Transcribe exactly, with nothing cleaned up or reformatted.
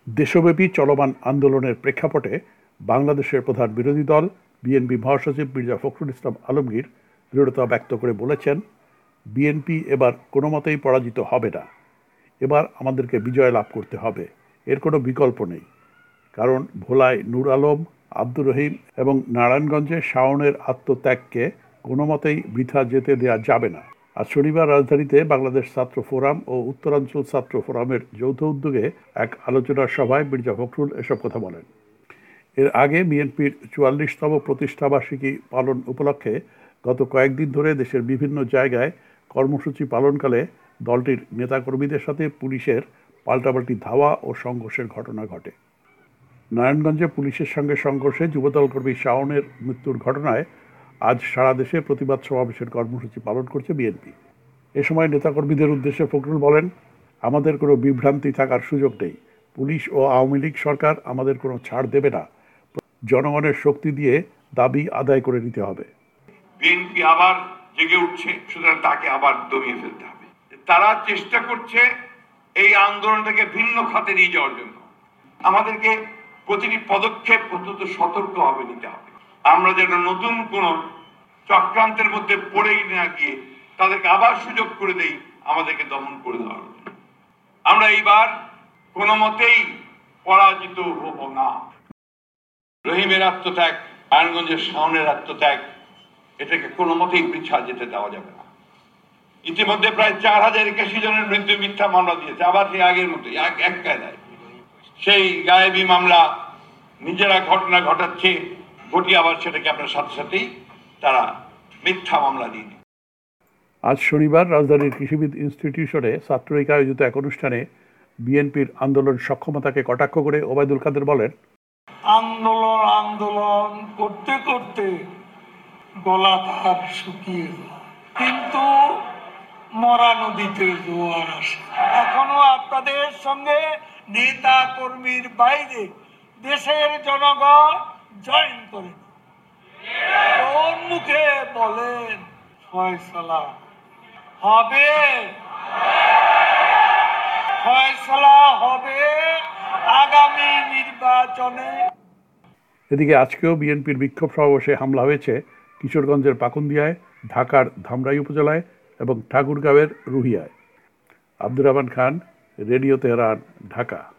দেশব্যাপী চলমান আন্দোলনের প্রেক্ষাপটে বাংলাদেশের প্রধান বিরোধী দল বিএনপি মহাসচিব মির্জা ফখরুল ইসলাম আলমগীর দৃঢ়তা ব্যক্ত করে বলেছেন, বিএনপি এবার কোনো মতেই পরাজিত হবে না। এবার আমাদেরকে বিজয় লাভ করতে হবে, এর কোনো বিকল্প নেই। কারণ ভোলায় নূর আলম, আব্দুর রহিম এবং নারায়ণগঞ্জে শাওনের আত্মত্যাগকে কোনো মতেই বৃথা যেতে দেওয়া যাবে না। আজ শনিবার রাজধানীতে বাংলাদেশ ছাত্র ফোরাম ও উত্তরাঞ্চল ছাত্র ফোরামের যৌথ উদ্যোগে এক আলোচনা সভায় মির্জা ফখরুল এসব কথা বলেন। এর আগে বিএনপির চুয়াল্লিশতম প্রতিষ্ঠাবার্ষিকী পালন উপলক্ষে গত কয়েকদিন ধরে দেশের বিভিন্ন জায়গায় কর্মসূচি পালনকালে দলটির নেতাকর্মীদের সাথে পুলিশের পাল্টাপাল্টি ধাওয়া ও সংঘর্ষের ঘটনা ঘটে। নারায়ণগঞ্জে পুলিশের সঙ্গে সংঘর্ষে যুবদল কর্মী শাওনের মৃত্যুর ঘটনায় আজ সারা দেশে প্রতিবাদ সমাবেশের কর্মসূচি পালন করছে বিএনপি। এ সময় নেতাকর্মীদের উদ্দেশ্যে ফখরুল বলেন, আমাদের কোনো বিভ্রান্তি থাকার সুযোগ নেই। পুলিশ ও আওয়ামী লীগ সরকার আমাদের কোনো ছাড় দেবে না। জনগণের শক্তি দিয়ে দাবি আদায় করে নিতে হবে। বিএনপি আবার জেগে উঠছে, সুতরাং তাকে আবার দমিয়ে ফেলতে হবে। তারা চেষ্টা করছে এই আন্দোলনটাকে ভিন্ন খাতে নিয়ে যাওয়ার জন্য। আমাদেরকে প্রতিটি পদক্ষেপ অত্যন্ত সতর্কভাবে নিতে হবে। আমরা যেন নতুন কোন চক্রান্তের মধ্যে পড়েই না গিয়ে তাদেরকে আবার সুযোগ করে দেই আমাদেরকে দমন করে দেওয়ার। আমরা এইবার কোনো মতেই পরাজিত হব না। রহিমের আত্মত্যাগ, নারায়ণগঞ্জের শাওনের আত্মত্যাগ, এটাকে কোনো মতেই বৃথা যেতে দেওয়া যাবে না। ইতিমধ্যে প্রায় চার হাজার একাশি জনের বিরুদ্ধে মিথ্যা মামলা দিয়েছে, আবার সেই আগের মতো এক কায়দায় সেই গায়েবী মামলা নিজেরা ঘটনা ঘটাচ্ছে, ঘটিয়ে আবার সেটাকে আপনার সাথে সাথেই তারা মিথ্যা মামলা দিয়ে দিচ্ছে। আজ শনিবার রাজধানীর কৃষিবিদ ইনস্টিটিউশনে ছাত্রলীগ আয়োজিত এক অনুষ্ঠানে বিএনপির আন্দোলন সক্ষমতাকে কটাক্ষ করে ওবায়দুল কাদের বলেন, আন্দোলন আন্দোলন করতে করতে গলা তার শুকিয়ে যায়, কিন্তু মরা নদীতে জোয়ার আসে। এখনো আপনাদের সঙ্গে নেতা কর্মীর বাইরে দেশের জনগণ জয়েন করে কোন মুখে বলেন ফয়সালা হবে, ফয়সালা হবে আগামী নির্বাচনে। এদিকে আজকেও বিএনপির বিক্ষোভ সমাবেশে হামলা হয়েছে কিশোরগঞ্জের পাকুন্দিয়ায়, ঢাকার ধামরাই উপজেলায় এবং ঠাকুরগাঁওয়ের রুহিয়ায়। Abdur Rahman Khan, radio Tehran, Dhaka.